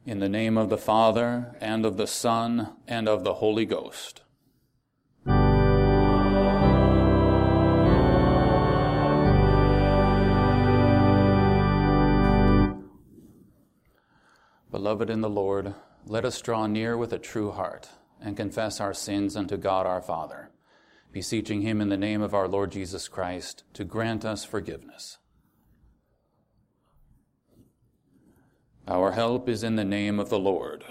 In the name of the Father, and of the Son, and of the Holy Ghost. Beloved in the Lord, let us draw near with a true heart and confess our sins unto God our Father, beseeching him in the name of our Lord Jesus Christ to grant us forgiveness. Our help is in the name of the Lord.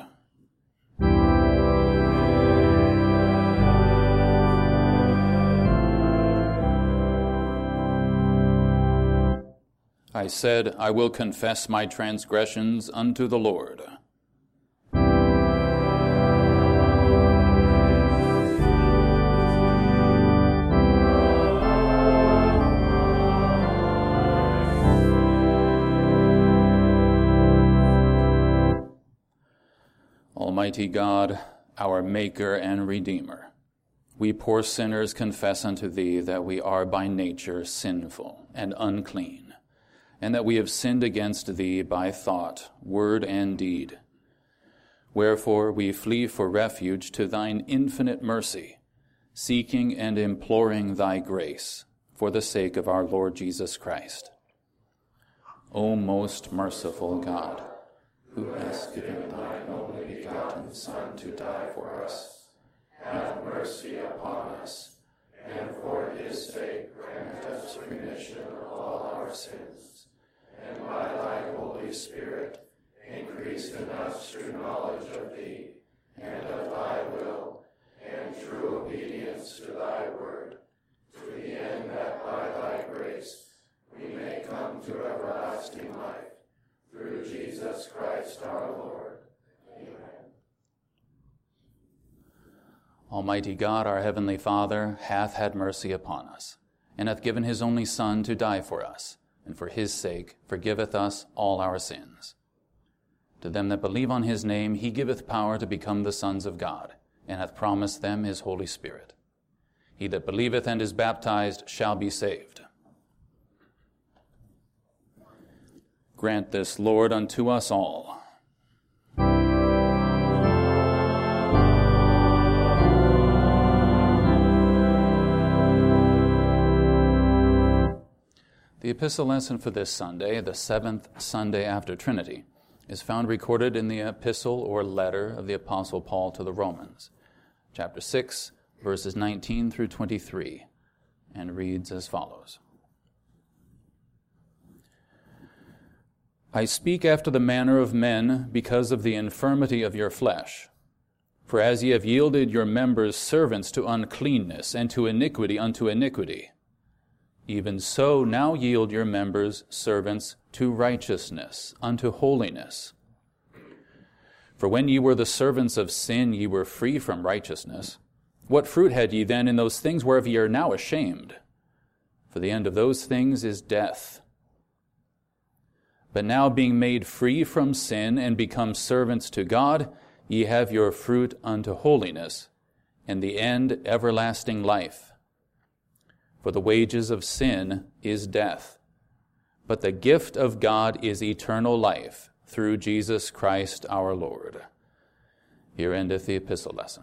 I said, I will confess my transgressions unto the Lord. Almighty God, our Maker and Redeemer, we poor sinners confess unto Thee that we are by nature sinful and unclean, and that we have sinned against Thee by thought, word, and deed. Wherefore we flee for refuge to Thine infinite mercy, seeking and imploring Thy grace for the sake of our Lord Jesus Christ. O most merciful God, who hast given Thine only begotten Son to die for us, have mercy upon us, and for his sake grant us remission of all our sins, and by Thy Holy Spirit increase in us true knowledge of Thee, and of Thy will, and true obedience to Thy word, to the end that by Thy grace we may come to everlasting life. Through Jesus Christ our Lord. Amen. Almighty God, our heavenly Father, hath had mercy upon us, and hath given his only Son to die for us, and for his sake forgiveth us all our sins. To them that believe on his name he giveth power to become the sons of God, and hath promised them his Holy Spirit. He that believeth and is baptized shall be saved. Grant this, Lord, unto us all. The epistle lesson for this Sunday, the seventh Sunday after Trinity, is found recorded in the epistle or letter of the Apostle Paul to the Romans, chapter 6, verses 19 through 23, and reads as follows. I speak after the manner of men because of the infirmity of your flesh. For as ye have yielded your members servants to uncleanness, and to iniquity unto iniquity, even so now yield your members servants to righteousness, unto holiness. For when ye were the servants of sin, ye were free from righteousness. What fruit had ye then in those things whereof ye are now ashamed? For the end of those things is death. But now being made free from sin and become servants to God, ye have your fruit unto holiness, and the end everlasting life. For the wages of sin is death, but the gift of God is eternal life through Jesus Christ our Lord. Here endeth the epistle lesson.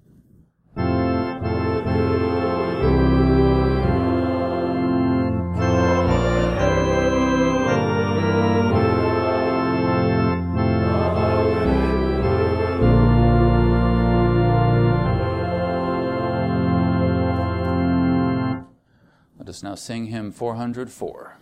Let us now sing hymn 404.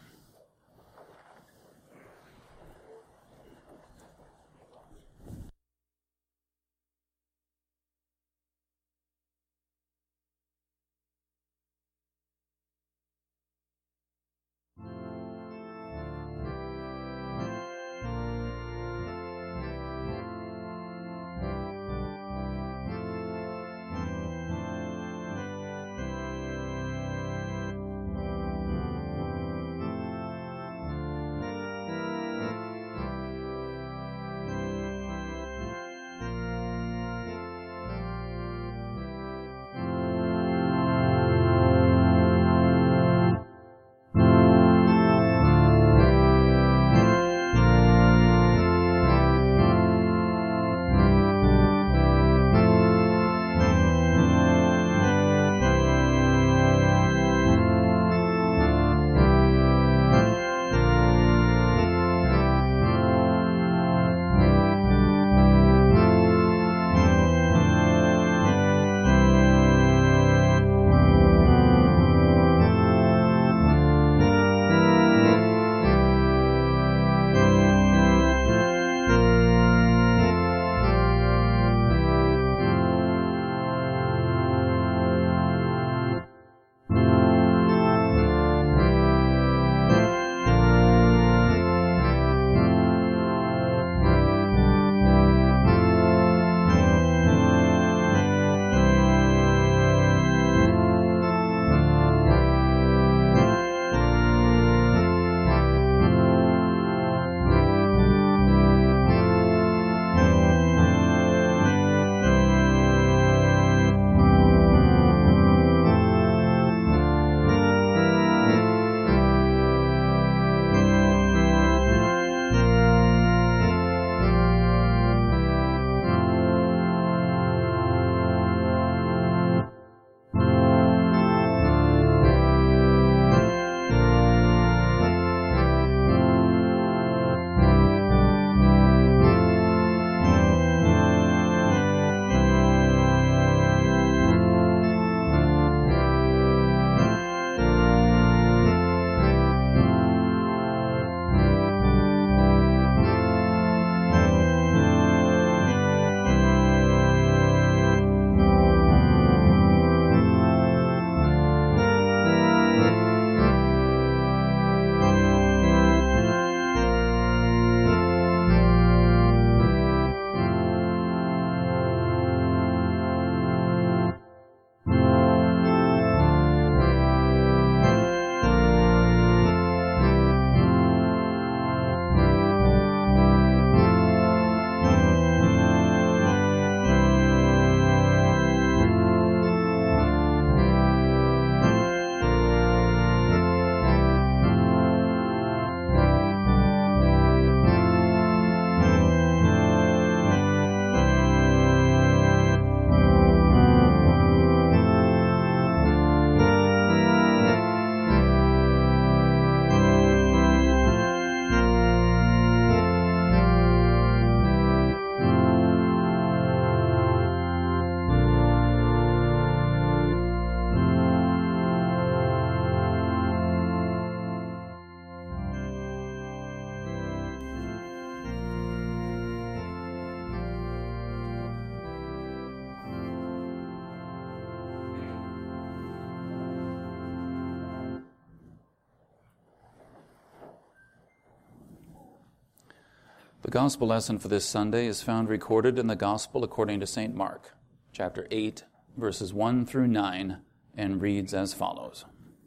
The gospel lesson for this Sunday is found recorded in the Gospel according to St. Mark, chapter 8, verses 1 through 9, and reads as follows.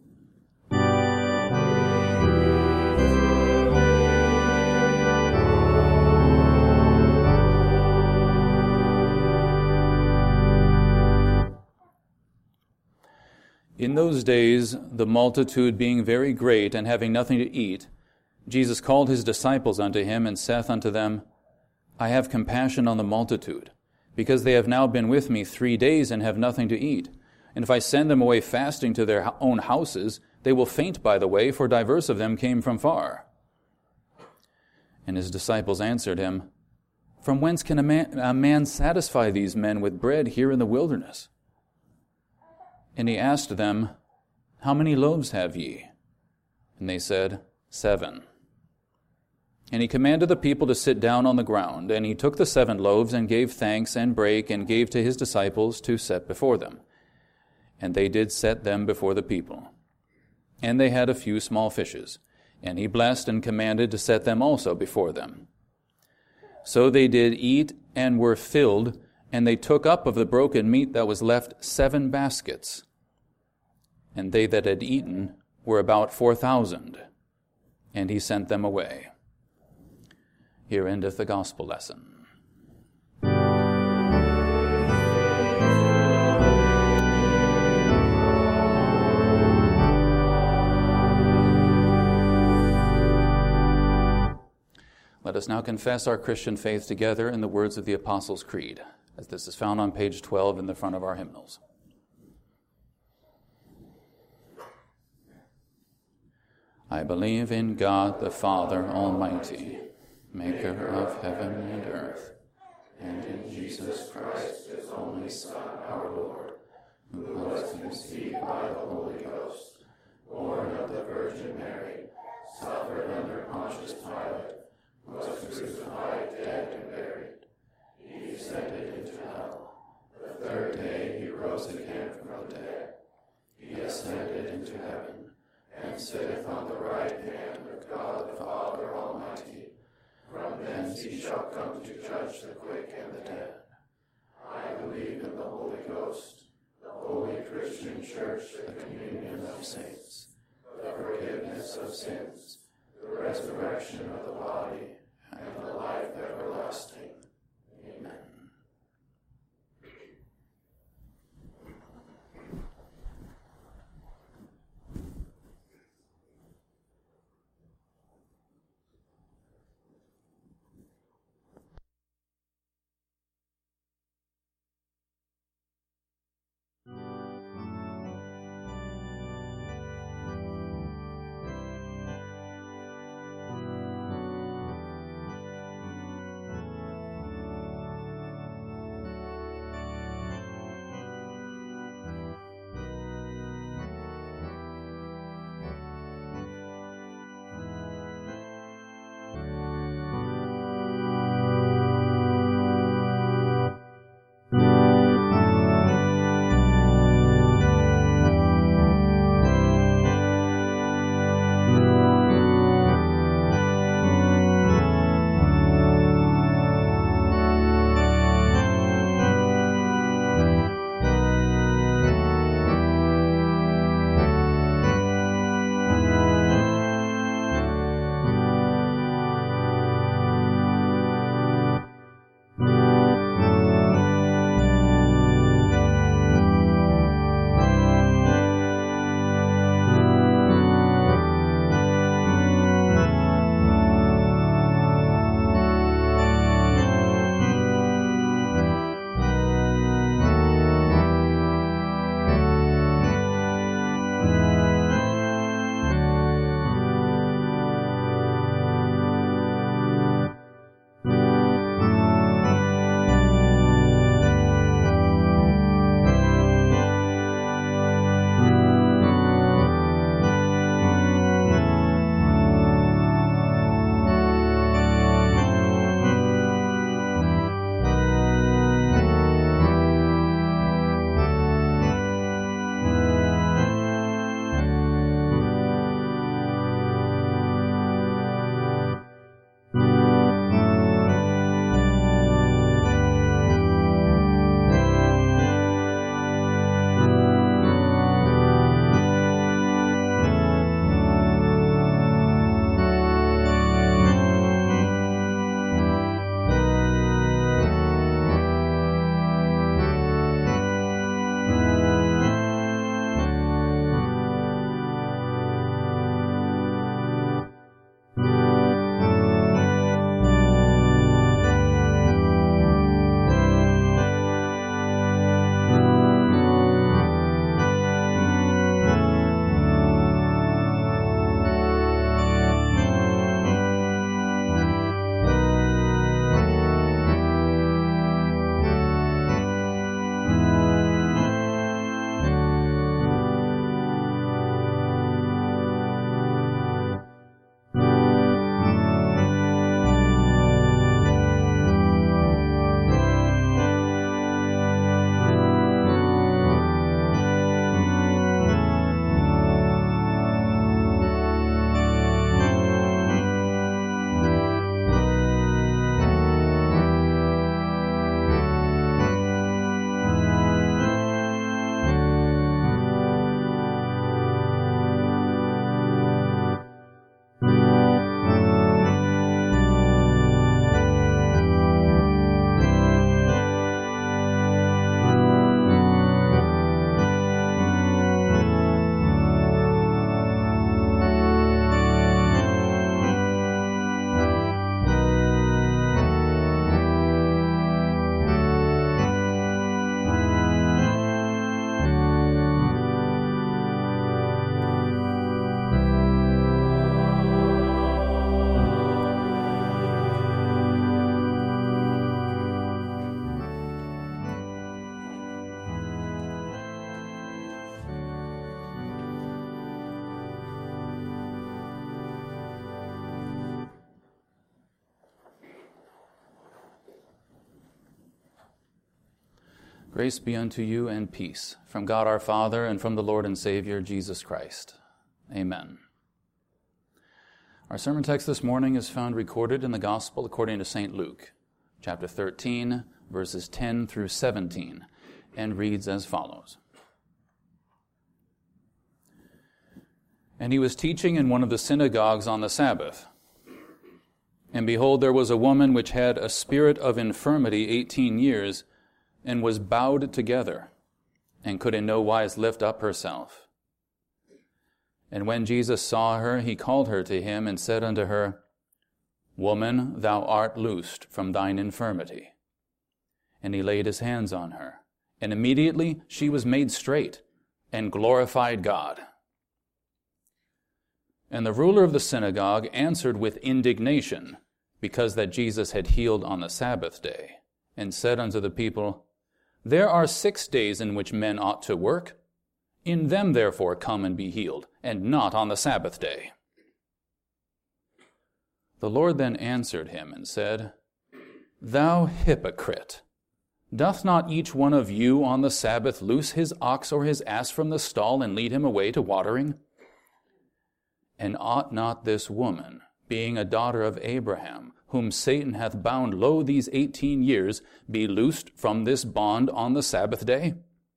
In those days, the multitude being very great, and having nothing to eat, Jesus called his disciples unto him, and saith unto them, I have compassion on the multitude, because they have now been with me 3 days, and have nothing to eat. And if I send them away fasting to their own houses, they will faint by the way, for divers of them came from far. And his disciples answered him, From whence can a man satisfy these men with bread here in the wilderness? And he asked them, How many loaves have ye? And they said, 7. And he commanded the people to sit down on the ground. And he took the 7 loaves, and gave thanks, and brake, and gave to his disciples to set before them. And they did set them before the people. And they had a few small fishes. And he blessed, and commanded to set them also before them. So they did eat, and were filled, and they took up of the broken meat that was left 7 baskets. And they that had eaten were about 4,000. And he sent them away. Here endeth the gospel lesson. Let us now confess our Christian faith together in the words of the Apostles' Creed, as this is found on page 12 in the front of our hymnals. I believe in God the Father Almighty, maker of heaven and earth, and in Jesus Christ, his only Son, our Lord, who was conceived by the Holy Ghost, born of the Virgin Mary, suffered under Pontius Pilate, was crucified, dead, and buried. He descended into hell. The 3rd day he rose again from the dead. He ascended into heaven, and sitteth on the right hand of God the Father Almighty. From thence he shall come to judge the quick and the dead. I believe in the Holy Ghost, the holy Christian Church, the communion of saints, the forgiveness of sins, the resurrection of the body, and the life everlasting. Amen. Grace be unto you and peace from God our Father and from the Lord and Savior Jesus Christ. Amen. Our sermon text this morning is found recorded in the Gospel according to St. Luke, chapter 13, verses 10 through 17, and reads as follows. And he was teaching in one of the synagogues on the Sabbath. And behold, there was a woman which had a spirit of infirmity 18 years, and was bowed together, and could in no wise lift up herself. And when Jesus saw her, he called her to him, and said unto her, Woman, thou art loosed from thine infirmity. And he laid his hands on her, and immediately she was made straight, and glorified God. And the ruler of the synagogue answered with indignation, because that Jesus had healed on the Sabbath day, and said unto the people, There are 6 days in which men ought to work. In them therefore come and be healed, and not on the Sabbath day. The Lord then answered him and said, Thou hypocrite, doth not each one of you on the Sabbath loose his ox or his ass from the stall and lead him away to watering? And ought not this woman, being a daughter of Abraham, whom Satan hath bound lo these 18 years, be loosed from this bond on the Sabbath day?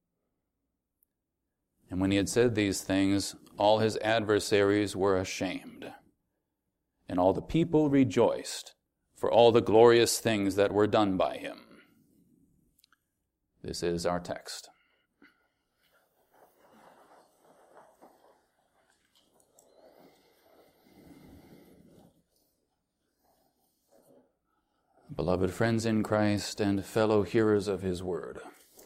And when he had said these things, all his adversaries were ashamed. And all the people rejoiced for all the glorious things that were done by him. This is our text. Beloved friends in Christ and fellow hearers of his word,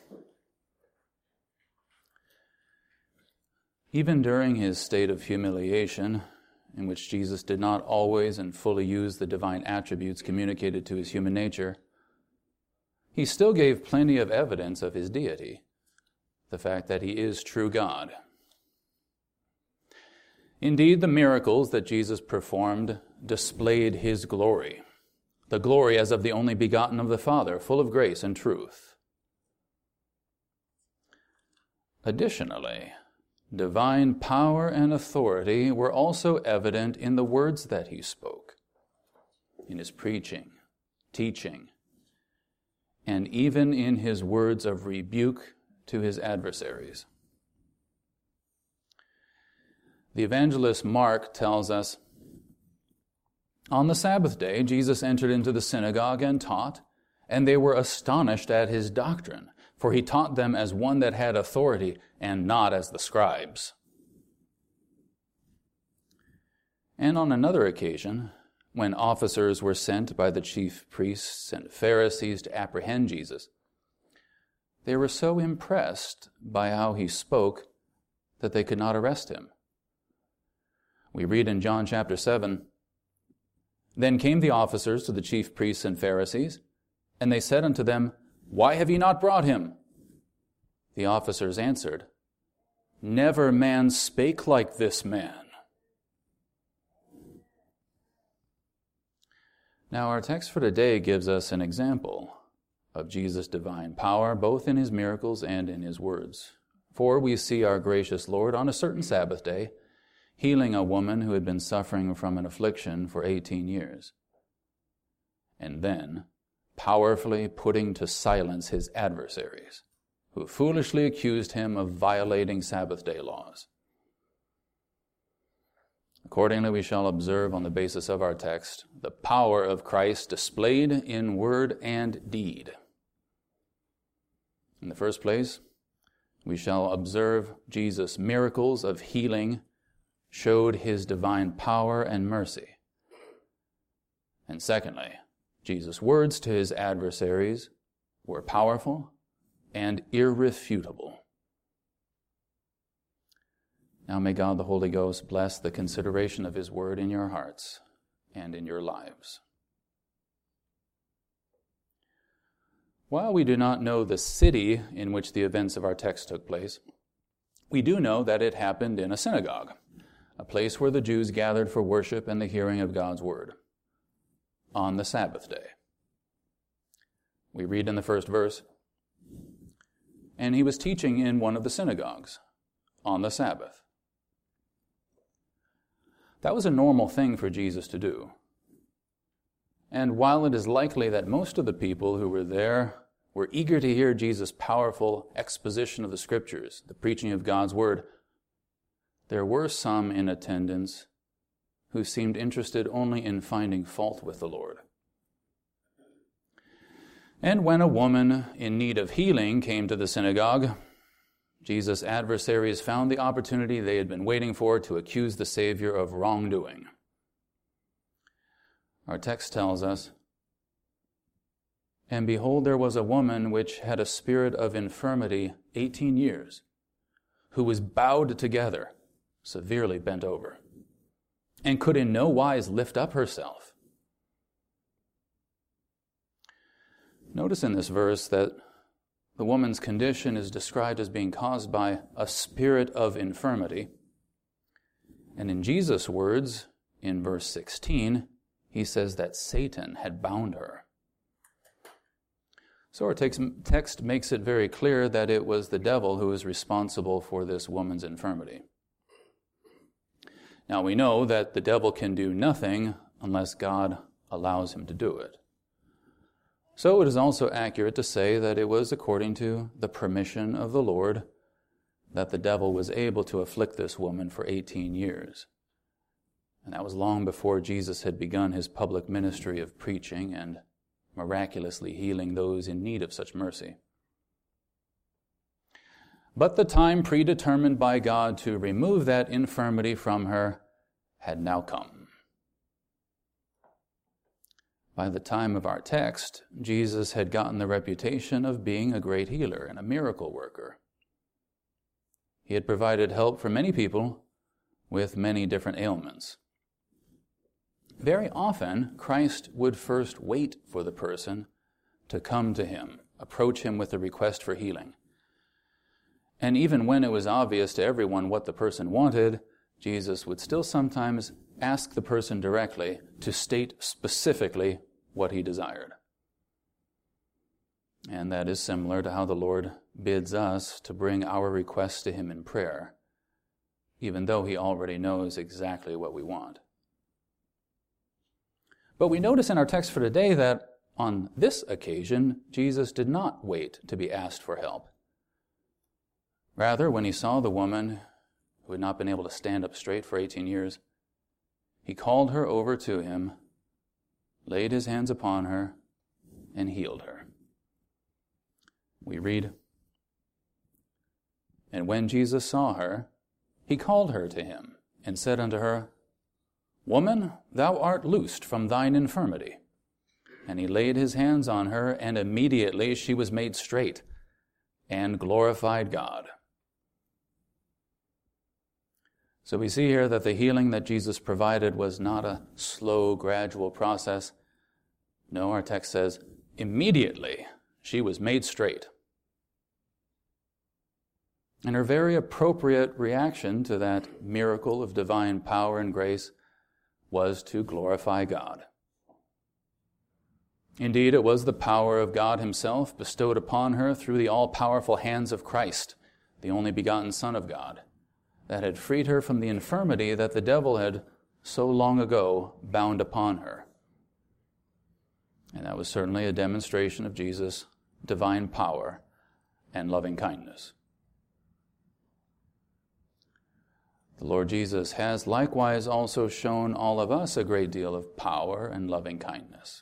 even during his state of humiliation, in which Jesus did not always and fully use the divine attributes communicated to his human nature, he still gave plenty of evidence of his deity, the fact that he is true God. Indeed, the miracles that Jesus performed displayed his glory, the glory as of the only begotten of the Father, full of grace and truth. Additionally, divine power and authority were also evident in the words that he spoke, in his preaching, teaching, and even in his words of rebuke to his adversaries. The evangelist Mark tells us, On the Sabbath day, Jesus entered into the synagogue and taught, and they were astonished at his doctrine, for he taught them as one that had authority, and not as the scribes. And on another occasion, when officers were sent by the chief priests and Pharisees to apprehend Jesus, they were so impressed by how he spoke that they could not arrest him. We read in John chapter 7, Then came the officers to the chief priests and Pharisees, and they said unto them, Why have ye not brought him? The officers answered, Never man spake like this man. Now our text for today gives us an example of Jesus' divine power, both in his miracles and in his words. For we see our gracious Lord on a certain Sabbath day healing a woman who had been suffering from an affliction for 18 years, and then powerfully putting to silence his adversaries, who foolishly accused him of violating Sabbath day laws. Accordingly, we shall observe on the basis of our text the power of Christ displayed in word and deed. In the first place, we shall observe Jesus' miracles of healing showed his divine power and mercy. And secondly, Jesus' words to his adversaries were powerful and irrefutable. Now may God the Holy Ghost bless the consideration of his word in your hearts and in your lives. While we do not know the city in which the events of our text took place, we do know that it happened in a synagogue, a place where the Jews gathered for worship and the hearing of God's word, on the Sabbath day. We read in the first verse, and he was teaching in one of the synagogues on the Sabbath. That was a normal thing for Jesus to do. And while it is likely that most of the people who were there were eager to hear Jesus' powerful exposition of the Scriptures, the preaching of God's Word, there were some in attendance who seemed interested only in finding fault with the Lord. And when a woman in need of healing came to the synagogue, Jesus' adversaries found the opportunity they had been waiting for to accuse the Savior of wrongdoing. Our text tells us, "And behold, there was a woman which had a spirit of infirmity 18 years, who was bowed together, severely bent over, and could in no wise lift up herself." Notice in this verse that the woman's condition is described as being caused by a spirit of infirmity. And in Jesus' words, in verse 16, he says that Satan had bound her. So our text makes it very clear that it was the devil who was responsible for this woman's infirmity. Now we know that the devil can do nothing unless God allows him to do it. So it is also accurate to say that it was according to the permission of the Lord that the devil was able to afflict this woman for 18 years. And that was long before Jesus had begun his public ministry of preaching and miraculously healing those in need of such mercy. But the time predetermined by God to remove that infirmity from her had now come. By the time of our text, Jesus had gotten the reputation of being a great healer and a miracle worker. He had provided help for many people with many different ailments. Very often, Christ would first wait for the person to come to him, approach him with a request for healing. And even when it was obvious to everyone what the person wanted, Jesus would still sometimes ask the person directly to state specifically what he desired. And that is similar to how the Lord bids us to bring our requests to him in prayer, even though he already knows exactly what we want. But we notice in our text for today that on this occasion, Jesus did not wait to be asked for help. Rather, when he saw the woman who had not been able to stand up straight for 18 years, he called her over to him, laid his hands upon her, and healed her. We read, "And when Jesus saw her, he called her to him, and said unto her, Woman, thou art loosed from thine infirmity. And he laid his hands on her, and immediately she was made straight, and glorified God." So we see here that the healing that Jesus provided was not a slow, gradual process. No, our text says, immediately she was made straight. And her very appropriate reaction to that miracle of divine power and grace was to glorify God. Indeed, it was the power of God himself bestowed upon her through the all-powerful hands of Christ, the only begotten Son of God, that had freed her from the infirmity that the devil had so long ago bound upon her. And that was certainly a demonstration of Jesus' divine power and loving kindness. The Lord Jesus has likewise also shown all of us a great deal of power and loving kindness.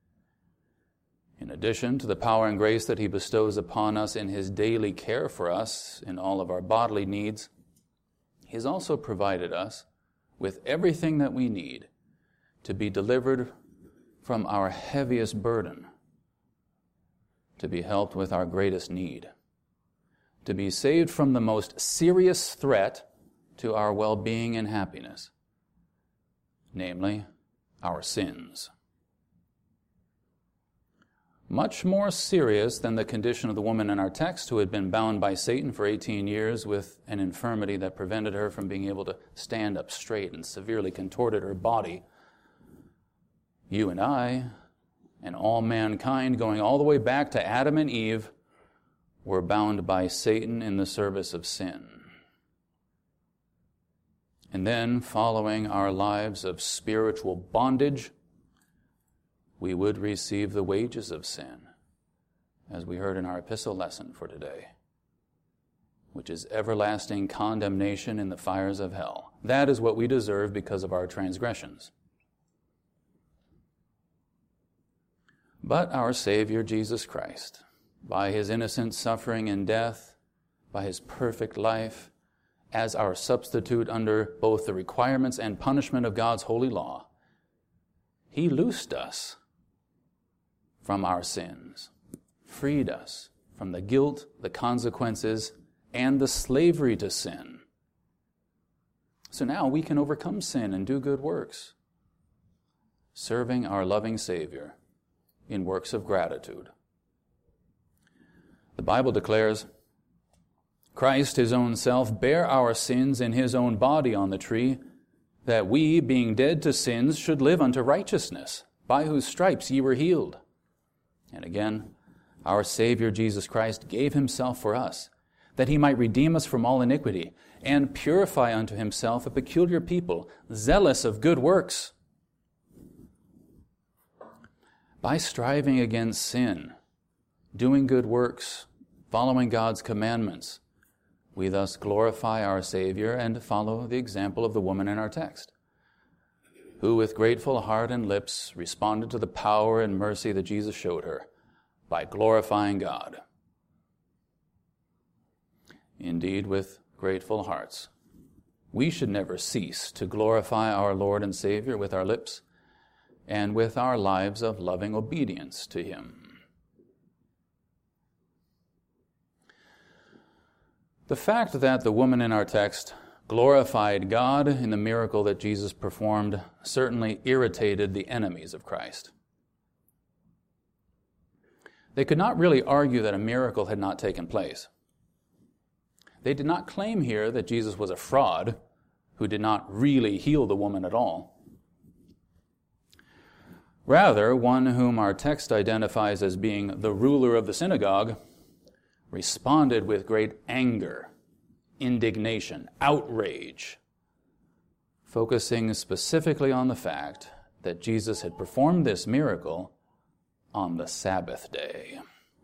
In addition to the power and grace that he bestows upon us in his daily care for us in all of our bodily needs, he has also provided us with everything that we need to be delivered from our heaviest burden, to be helped with our greatest need, to be saved from the most serious threat to our well-being and happiness, namely, our sins. Much more serious than the condition of the woman in our text who had been bound by Satan for 18 years with an infirmity that prevented her from being able to stand up straight and severely contorted her body. You and I, and all mankind, going all the way back to Adam and Eve, were bound by Satan in the service of sin. And then, following our lives of spiritual bondage, we would receive the wages of sin, as we heard in our epistle lesson for today, which is everlasting condemnation in the fires of hell. That is what we deserve because of our transgressions. But our Savior, Jesus Christ, by his innocent suffering and death, by his perfect life, as our substitute under both the requirements and punishment of God's holy law, he loosed us from our sins, freed us from the guilt, the consequences, and the slavery to sin. So now we can overcome sin and do good works, serving our loving Savior in works of gratitude. The Bible declares, Christ, his own self, bare our sins in his own body on the tree, that we, being dead to sins, should live unto righteousness, by whose stripes ye were healed. And again, our Savior Jesus Christ gave himself for us, that he might redeem us from all iniquity, and purify unto himself a peculiar people, zealous of good works. By striving against sin, doing good works, following God's commandments, we thus glorify our Savior and follow the example of the woman in our text, who with grateful heart and lips responded to the power and mercy that Jesus showed her by glorifying God. Indeed, with grateful hearts, we should never cease to glorify our Lord and Savior with our lips and with our lives of loving obedience to him. The fact that the woman in our text glorified God in the miracle that Jesus performed certainly irritated the enemies of Christ. They could not really argue that a miracle had not taken place. They did not claim here that Jesus was a fraud who did not really heal the woman at all. Rather, one whom our text identifies as being the ruler of the synagogue responded with great anger, indignation, outrage, focusing specifically on the fact that Jesus had performed this miracle on the Sabbath day.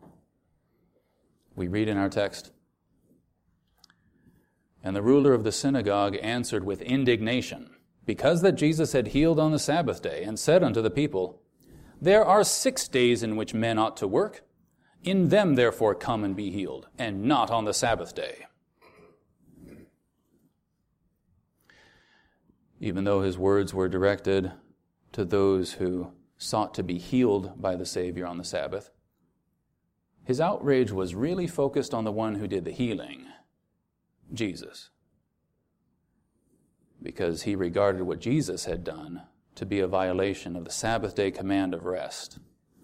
We read in our text, "And the ruler of the synagogue answered with indignation, because that Jesus had healed on the Sabbath day, and said unto the people, There are 6 days in which men ought to work. In them, therefore, come and be healed, and not on the Sabbath day." Even though his words were directed to those who sought to be healed by the Savior on the Sabbath, his outrage was really focused on the one who did the healing, Jesus, because he regarded what Jesus had done to be a violation of the Sabbath day command of rest.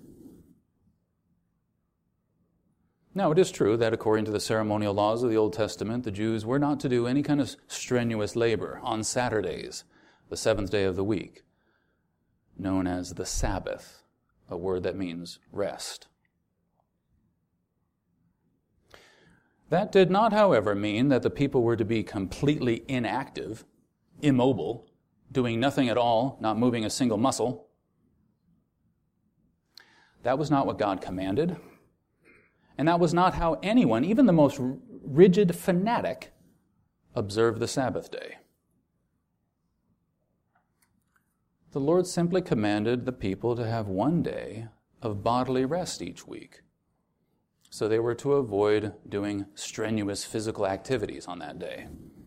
Now, it is true that according to the ceremonial laws of the Old Testament, the Jews were not to do any kind of strenuous labor on Saturdays, the 7th day of the week, known as the Sabbath, a word that means rest. That did not, however, mean that the people were to be completely inactive, immobile, doing nothing at all, not moving a single muscle. That was not what God commanded. And that was not how anyone, even the most rigid fanatic, observed the Sabbath day. The Lord simply commanded the people to have 1 day of bodily rest each week. So they were to avoid doing strenuous physical activities on that day.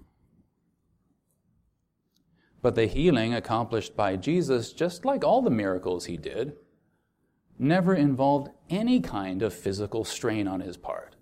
But the healing accomplished by Jesus, just like all the miracles he did, never involved any kind of physical strain on his part.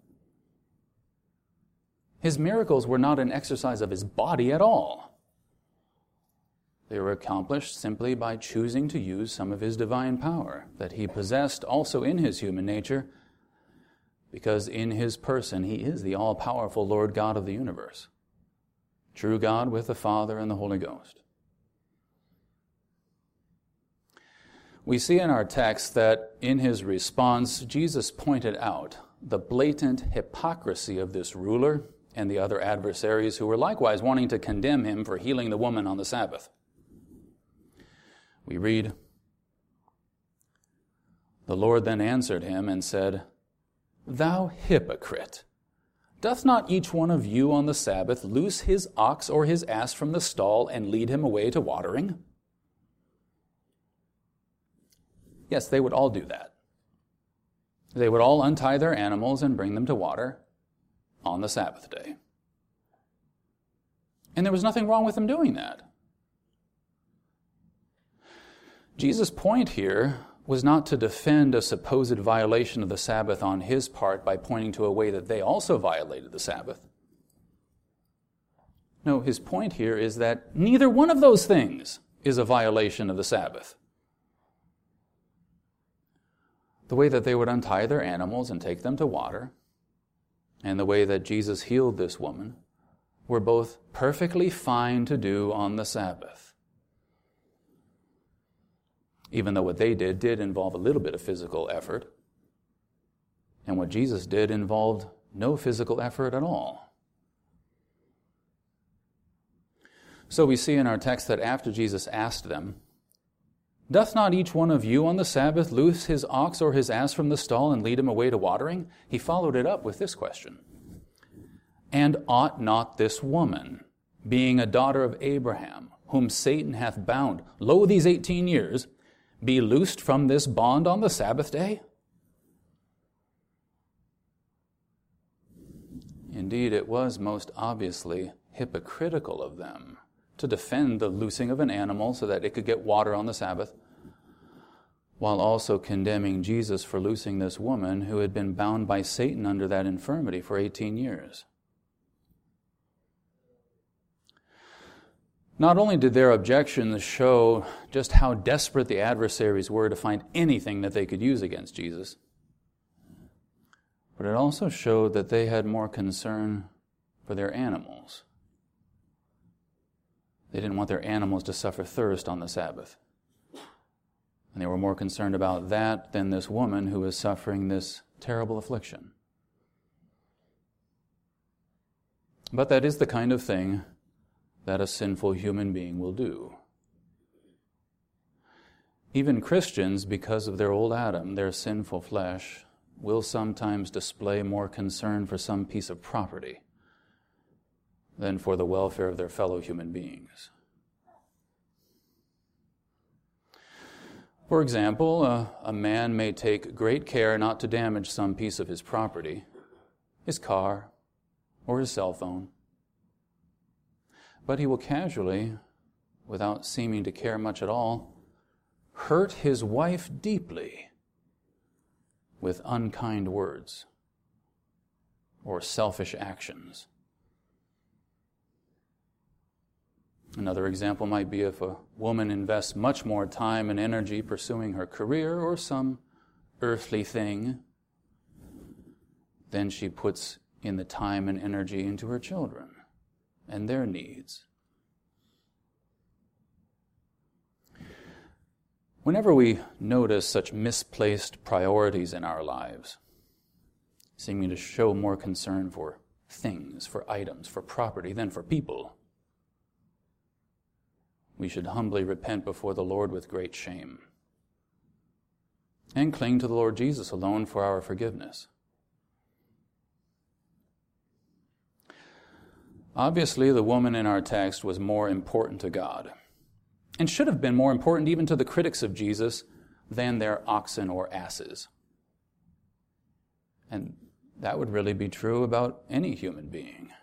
His miracles were not an exercise of his body at all. They were accomplished simply by choosing to use some of his divine power that he possessed also in his human nature, because in his person he is the all-powerful Lord God of the universe, true God with the Father and the Holy Ghost. We see in our text that in his response, Jesus pointed out the blatant hypocrisy of this ruler and the other adversaries who were likewise wanting to condemn him for healing the woman on the Sabbath. We read, "The Lord then answered him and said, 'Thou hypocrite, doth not each one of you on the Sabbath loose his ox or his ass from the stall and lead him away to watering?'" Yes, they would all do that. They would all untie their animals and bring them to water on the Sabbath day. And there was nothing wrong with them doing that. Jesus' point here was not to defend a supposed violation of the Sabbath on his part by pointing to a way that they also violated the Sabbath. No, his point here is that neither one of those things is a violation of the Sabbath. The way that they would untie their animals and take them to water, and the way that Jesus healed this woman, were both perfectly fine to do on the Sabbath. Even though what they did involve a little bit of physical effort, and what Jesus did involved no physical effort at all. So we see in our text that after Jesus asked them, "Doth not each one of you on the Sabbath loose his ox or his ass from the stall and lead him away to watering?" He followed it up with this question. "And ought not this woman, being a daughter of Abraham, whom Satan hath bound, lo, these 18 years, be loosed from this bond on the Sabbath day?" Indeed, it was most obviously hypocritical of them to defend the loosing of an animal so that it could get water on the Sabbath, while also condemning Jesus for loosing this woman who had been bound by Satan under that infirmity for 18 years. Not only did their objections show just how desperate the adversaries were to find anything that they could use against Jesus, but it also showed that they had more concern for their animals. They didn't want their animals to suffer thirst on the Sabbath. And they were more concerned about that than this woman who was suffering this terrible affliction. But that is the kind of thing that a sinful human being will do. Even Christians, because of their old Adam, their sinful flesh, will sometimes display more concern for some piece of property than for the welfare of their fellow human beings. For example, a man may take great care not to damage some piece of his property, his car, or his cell phone. But he will casually, without seeming to care much at all, hurt his wife deeply with unkind words or selfish actions. Another example might be if a woman invests much more time and energy pursuing her career or some earthly thing than she puts in the time and energy into her children and their needs. Whenever we notice such misplaced priorities in our lives, seeming to show more concern for things, for items, for property than for people, we should humbly repent before the Lord with great shame and cling to the Lord Jesus alone for our forgiveness. Obviously, the woman in our text was more important to God and should have been more important even to the critics of Jesus than their oxen or asses. And that would really be true about any human being.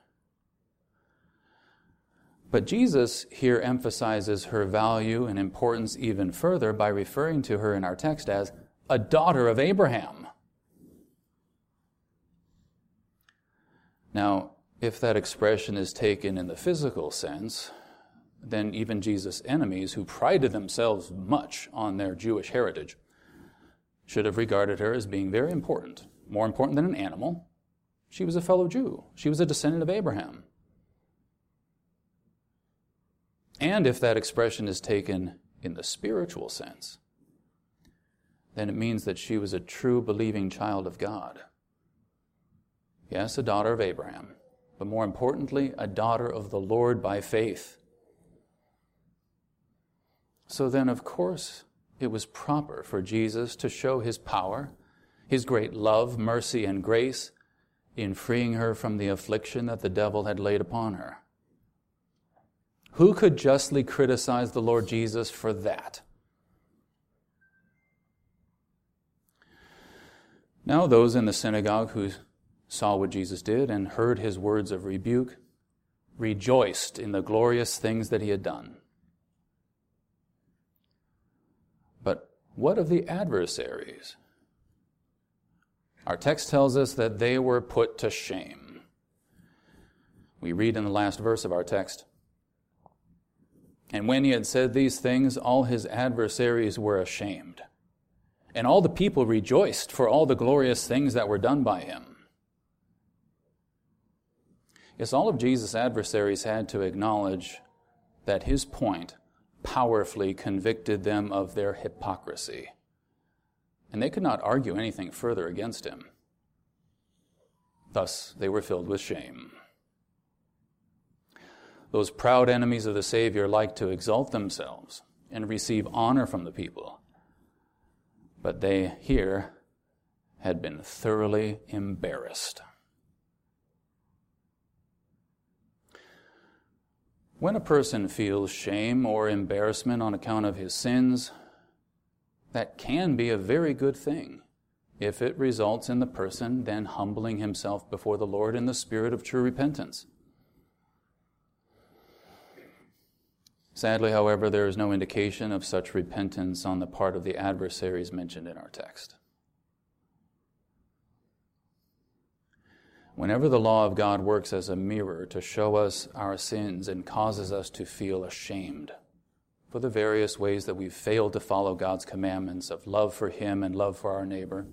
But Jesus here emphasizes her value and importance even further by referring to her in our text as a daughter of Abraham. Now, if that expression is taken in the physical sense, then even Jesus' enemies, who prided themselves much on their Jewish heritage, should have regarded her as being very important, more important than an animal. She was a fellow Jew. She was a descendant of Abraham. And if that expression is taken in the spiritual sense, then it means that she was a true believing child of God, Yes, a daughter of Abraham, but more importantly, a daughter of the Lord by faith. So then, of course, it was proper for Jesus to show his power, his great love, mercy, and grace in freeing her from the affliction that the devil had laid upon her. Who could justly criticize the Lord Jesus for that? Now those in the synagogue who saw what Jesus did and heard his words of rebuke rejoiced in the glorious things that he had done. But what of the adversaries? Our text tells us that they were put to shame. We read in the last verse of our text, "And when he had said these things, all his adversaries were ashamed. And all the people rejoiced for all the glorious things that were done by him." Yes, all of Jesus' adversaries had to acknowledge that his point powerfully convicted them of their hypocrisy. And they could not argue anything further against him. Thus, they were filled with shame. Those proud enemies of the Savior liked to exalt themselves and receive honor from the people. But they here had been thoroughly embarrassed. When a person feels shame or embarrassment on account of his sins, that can be a very good thing if it results in the person then humbling himself before the Lord in the spirit of true repentance. Sadly, however, there is no indication of such repentance on the part of the adversaries mentioned in our text. Whenever the law of God works as a mirror to show us our sins and causes us to feel ashamed for the various ways that we've failed to follow God's commandments of love for him and love for our neighbor,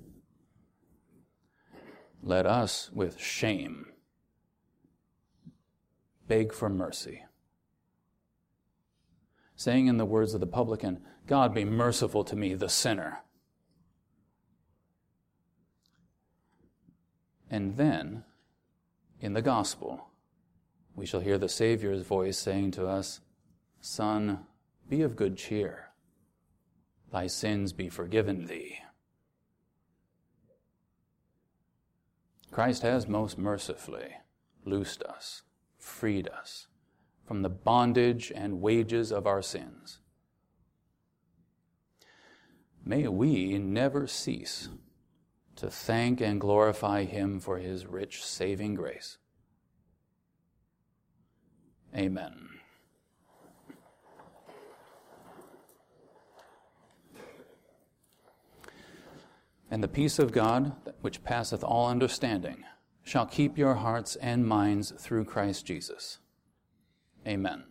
let us, with shame, beg for mercy, saying in the words of the publican, "God be merciful to me, the sinner." And then, in the gospel, we shall hear the Savior's voice saying to us, "Son, be of good cheer. Thy sins be forgiven thee." Christ has most mercifully loosed us, freed us from the bondage and wages of our sins. May we never cease to thank and glorify him for his rich saving grace. Amen. And the peace of God, which passeth all understanding, shall keep your hearts and minds through Christ Jesus. Amen.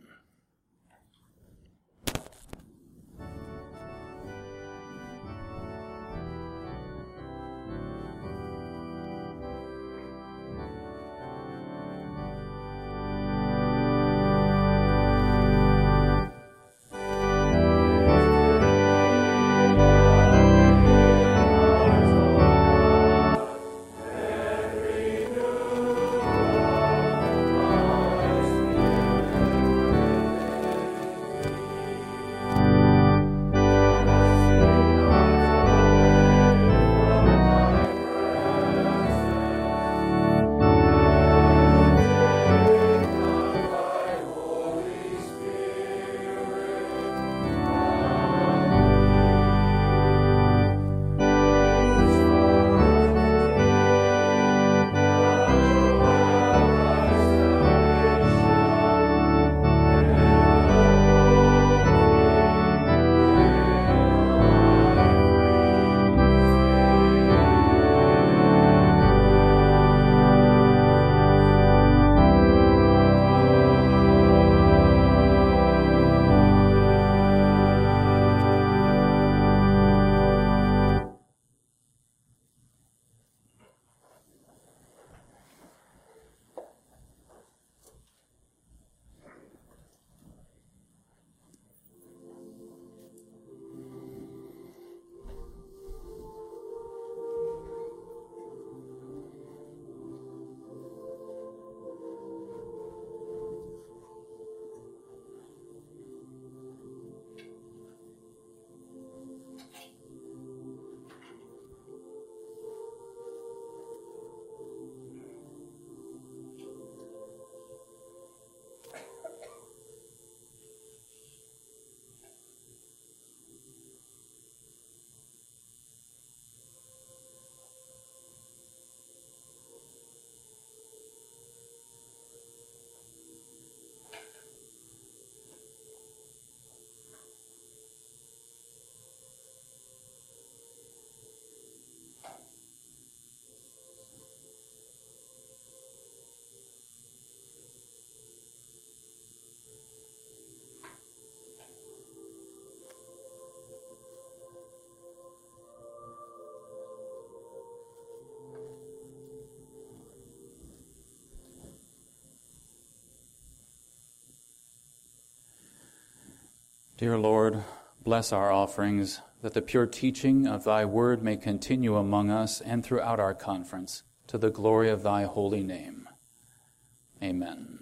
Dear Lord, bless our offerings, that the pure teaching of thy word may continue among us and throughout our conference, to the glory of thy holy name. Amen.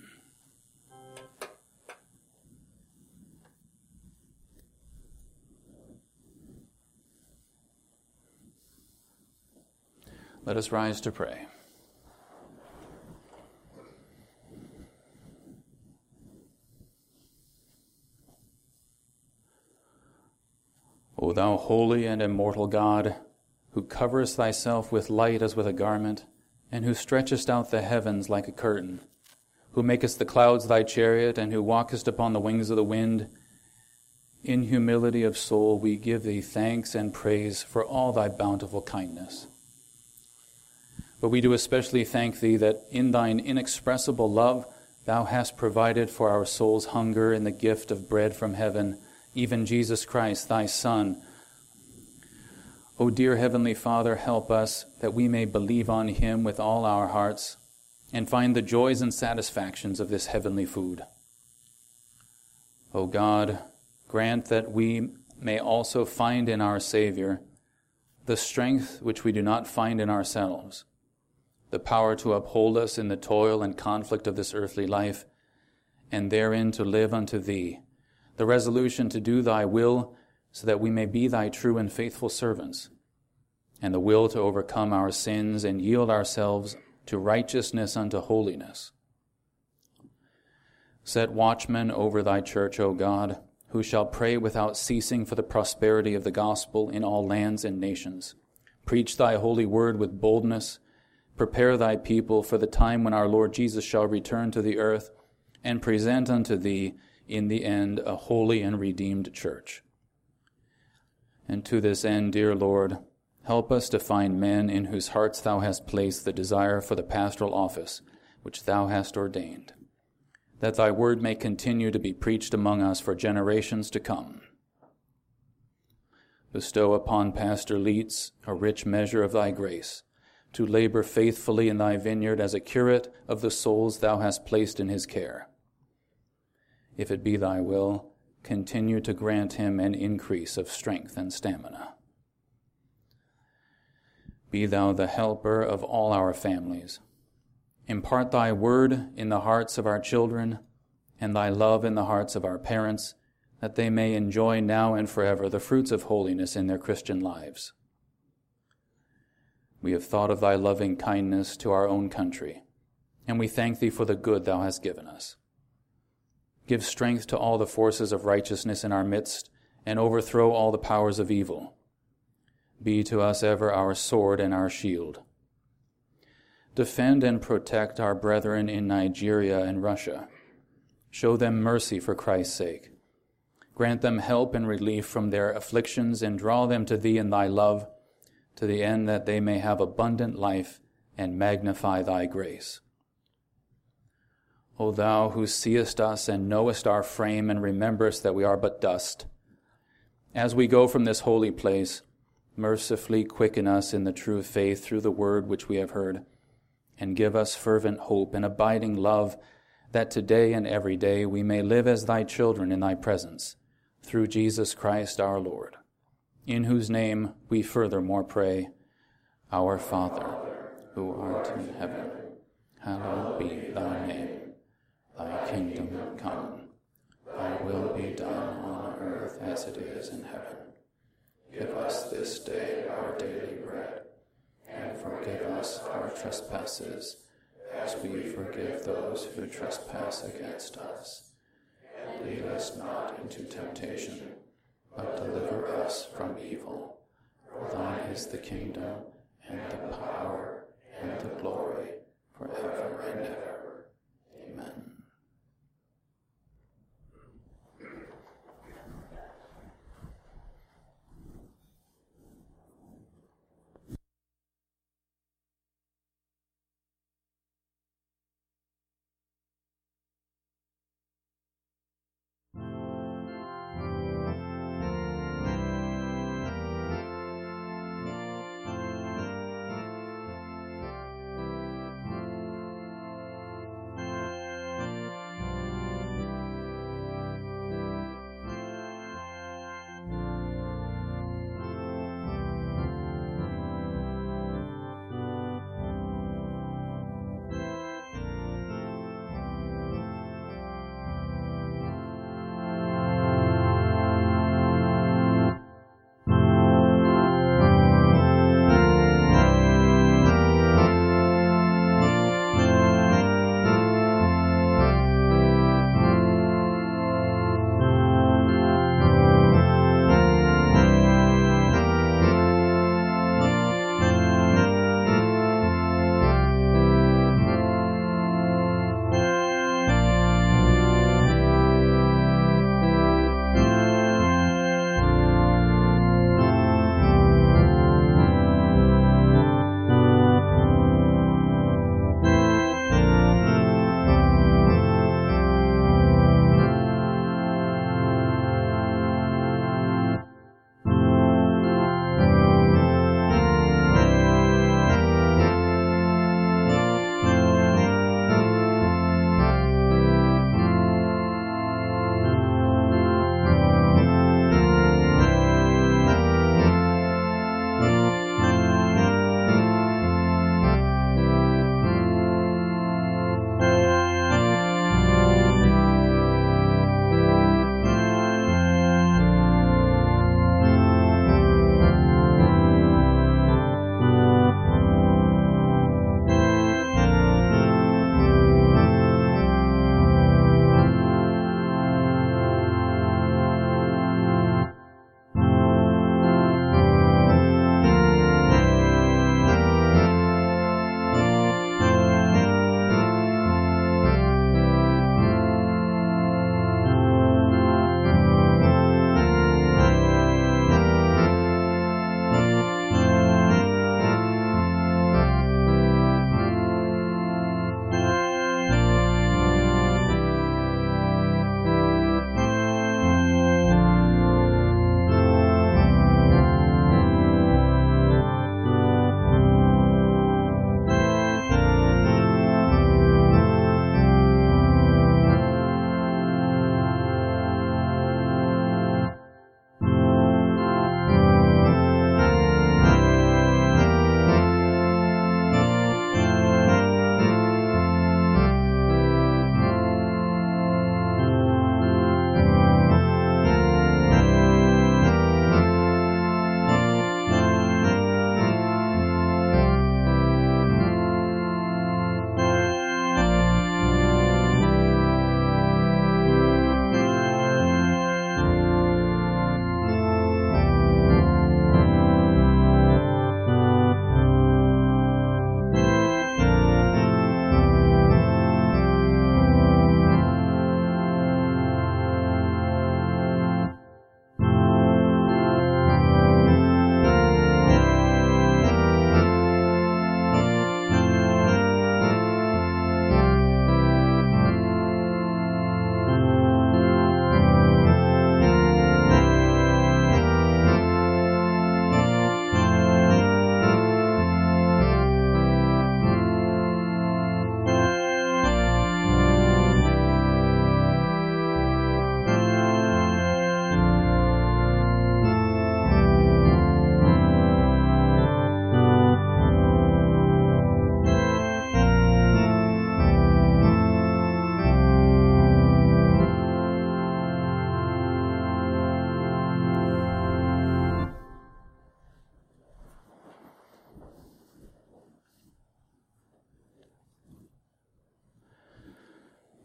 Let us rise to pray. O thou holy and immortal God, who coverest thyself with light as with a garment, and who stretchest out the heavens like a curtain, who makest the clouds thy chariot, and who walkest upon the wings of the wind, in humility of soul we give thee thanks and praise for all thy bountiful kindness. But we do especially thank thee that in thine inexpressible love thou hast provided for our soul's hunger in the gift of bread from heaven, even Jesus Christ, thy Son. O dear Heavenly Father, help us that we may believe on him with all our hearts and find the joys and satisfactions of this heavenly food. O God, grant that we may also find in our Savior the strength which we do not find in ourselves, the power to uphold us in the toil and conflict of this earthly life, and therein to live unto thee, the resolution to do thy will, so that we may be thy true and faithful servants, and the will to overcome our sins and yield ourselves to righteousness unto holiness. Set watchmen over thy church, O God, who shall pray without ceasing for the prosperity of the gospel in all lands and nations. Preach thy holy word with boldness. Prepare thy people for the time when our Lord Jesus shall return to the earth, and present unto thee in the end a holy and redeemed church. And to this end, dear Lord, help us to find men in whose hearts thou hast placed the desire for the pastoral office which thou hast ordained, that thy word may continue to be preached among us for generations to come. Bestow upon Pastor Leitz a rich measure of thy grace, to labor faithfully in thy vineyard as a curate of the souls thou hast placed in his care. If it be thy will, continue to grant him an increase of strength and stamina. Be thou the helper of all our families. Impart thy word in the hearts of our children, and thy love in the hearts of our parents, that they may enjoy now and forever the fruits of holiness in their Christian lives. We have thought of thy loving kindness to our own country, and we thank thee for the good thou hast given us. Give strength to all the forces of righteousness in our midst, and overthrow all the powers of evil. Be to us ever our sword and our shield. Defend and protect our brethren in Nigeria and Russia. Show them mercy for Christ's sake. Grant them help and relief from their afflictions, and draw them to thee in thy love, to the end that they may have abundant life and magnify thy grace. O thou who seest us and knowest our frame and rememberest that we are but dust, as we go from this holy place, mercifully quicken us in the true faith through the word which we have heard, and give us fervent hope and abiding love, that today and every day we may live as thy children in thy presence, through Jesus Christ our Lord, in whose name we furthermore pray, Our Father, who art in heaven, hallowed be thy name. Thy kingdom come, thy will be done on earth as it is in heaven. Give us this day our daily bread, and forgive us our trespasses, as we forgive those who trespass against us. And lead us not into temptation, but deliver us from evil. For thine is the kingdom, and the power, and the glory, forever and ever. Amen.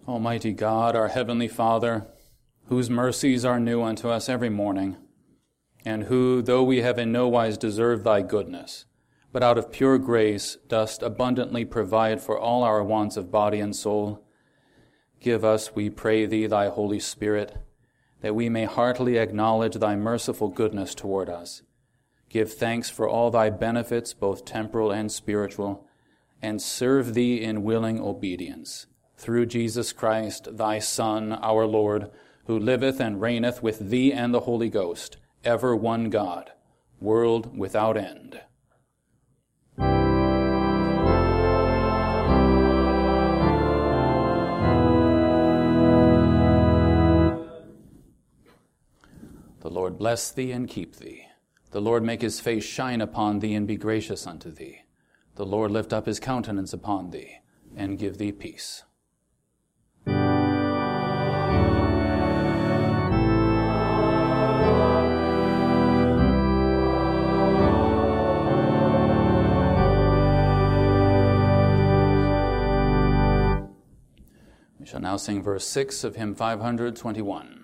Almighty God, our heavenly Father, whose mercies are new unto us every morning, and who, though we have in no wise deserved thy goodness, but out of pure grace dost abundantly provide for all our wants of body and soul, give us, we pray thee, thy Holy Spirit, that we may heartily acknowledge thy merciful goodness toward us. Give thanks for all thy benefits, both temporal and spiritual, and serve thee in willing obedience. Through Jesus Christ, thy Son, our Lord, who liveth and reigneth with thee and the Holy Ghost, ever one God, world without end. The Lord bless thee and keep thee. The Lord make his face shine upon thee and be gracious unto thee. The Lord lift up his countenance upon thee and give thee peace. We shall now sing verse 6 of hymn 521.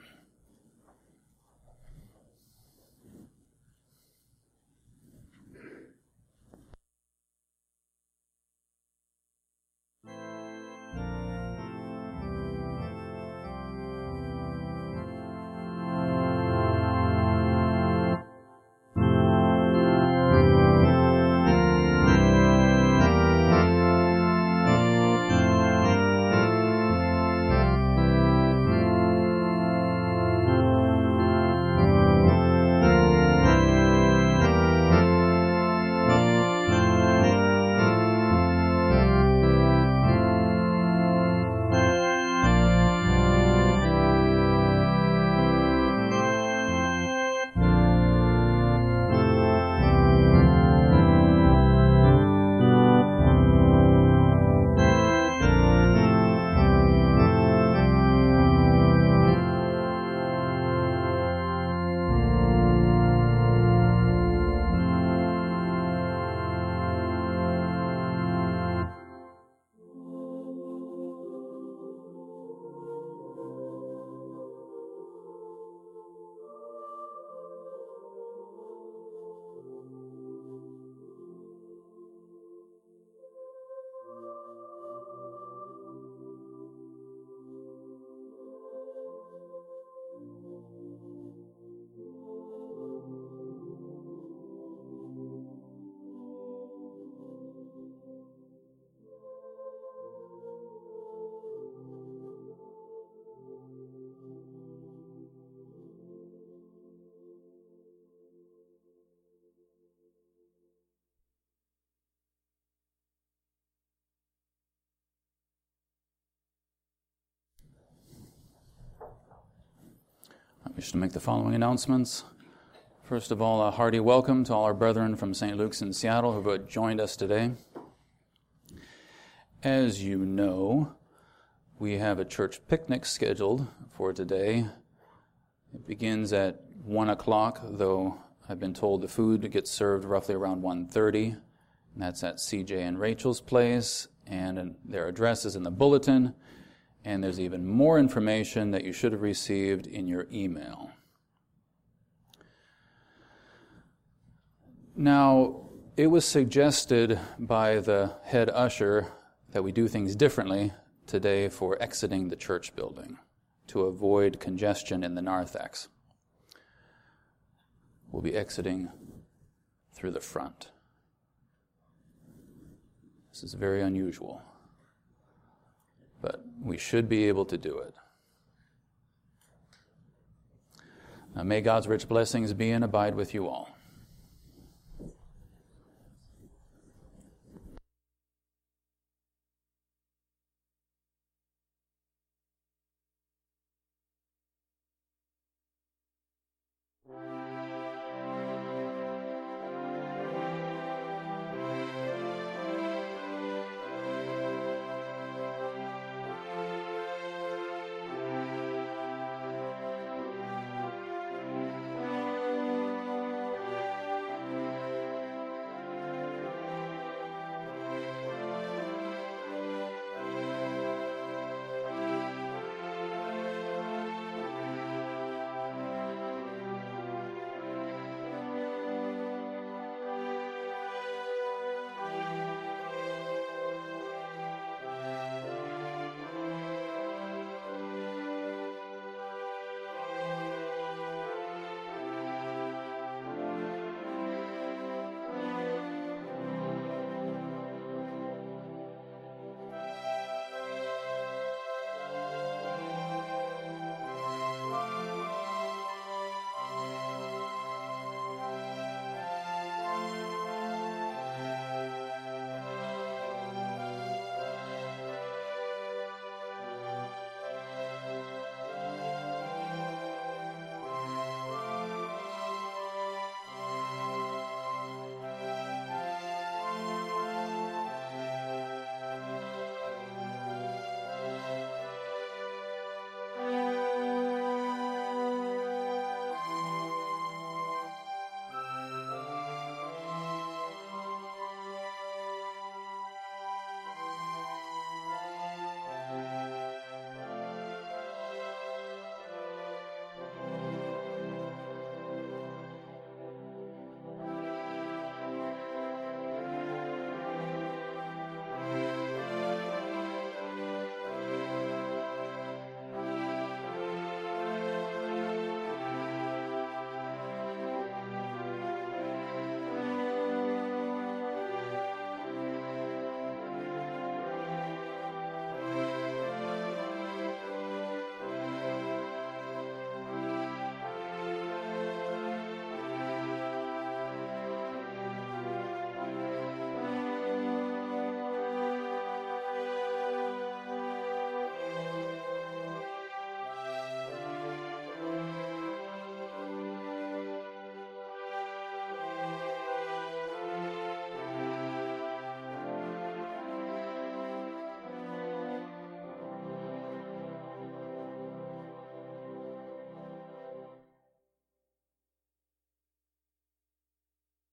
I wish to make the following announcements. First of all, a hearty welcome to all our brethren from St. Luke's in Seattle who have joined us today. As you know, we have a church picnic scheduled for today. It begins at 1 o'clock, though I've been told the food gets served roughly around 1:30. And that's at CJ and Rachel's place, and their address is in the bulletin. And there's even more information that you should have received in your email. Now, it was suggested by the head usher that we do things differently today for exiting the church building to avoid congestion in the narthex. We'll be exiting through the front. This is very unusual, but we should be able to do it. Now, may God's rich blessings be and abide with you all.